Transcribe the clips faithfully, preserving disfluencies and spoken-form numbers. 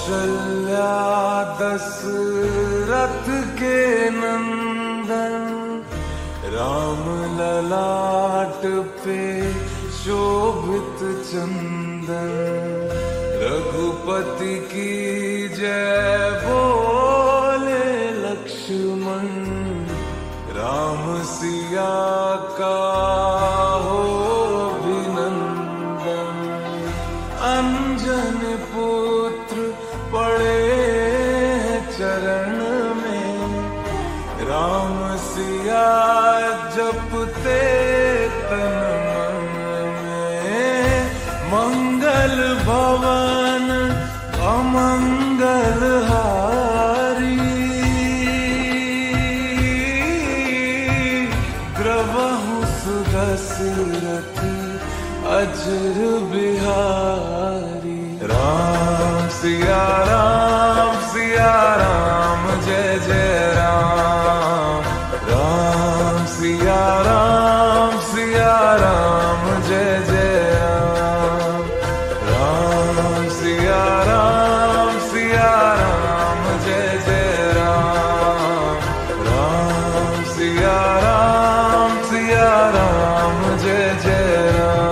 कौशल्या दशरथ के नंदन, राम ललाट पे शोभित चंदन। रघुपति की जय बोले लक्ष्मण, राम सिया का हो अभिनंदन। अंजन पुत्र पड़े चरण में, राम सिया जपते तन मन में। मंगल भवन अमंगल हारी, द्रवहु सुदशरथ अजर बिहारी। राम सिया राम सिया राम जय जय राम। राम सिया राम सिया राम जय जय राम। राम सिया राम सिया राम जय जय राम। राम सिया राम सिया राम जय जय राम।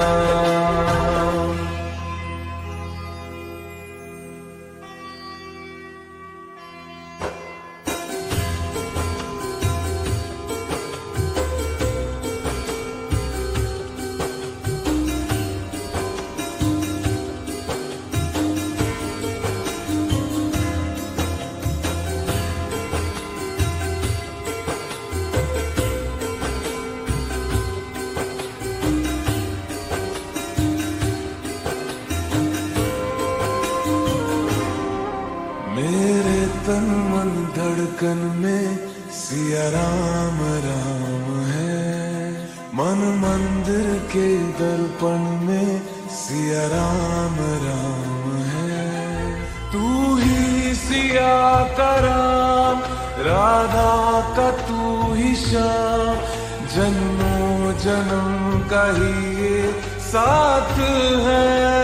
मेरे तन मन धड़कन में सिया राम राम है। मन मंदिर के दर्पण में सिया राम राम है। तू ही सिया का राम, राधा का तू ही श्याम। जन्मों जन्म का ही ये साथ है।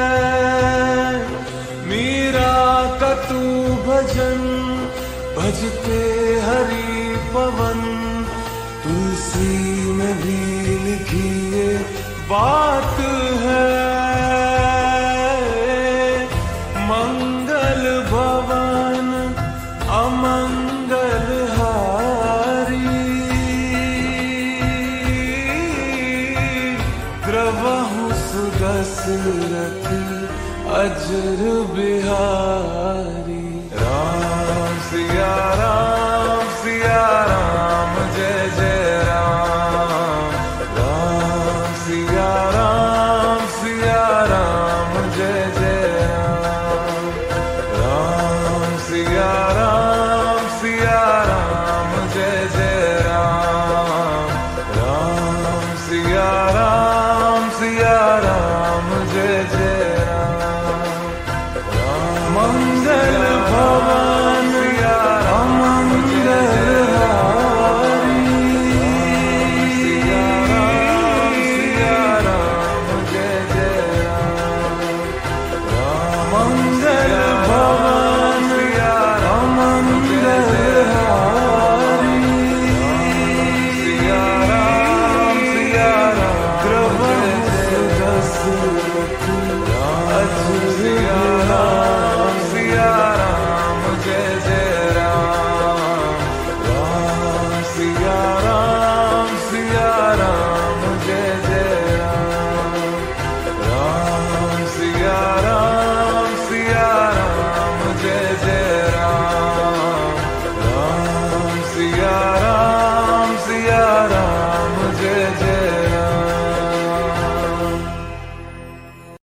मीरा का तू भजन, भजते हरि पवन। तुलसी में भी लिखी ये बात है। मंगल भवन अमंगल हारी, द्रवहु सुदशरथ अजर बिहारी। राम सिया राम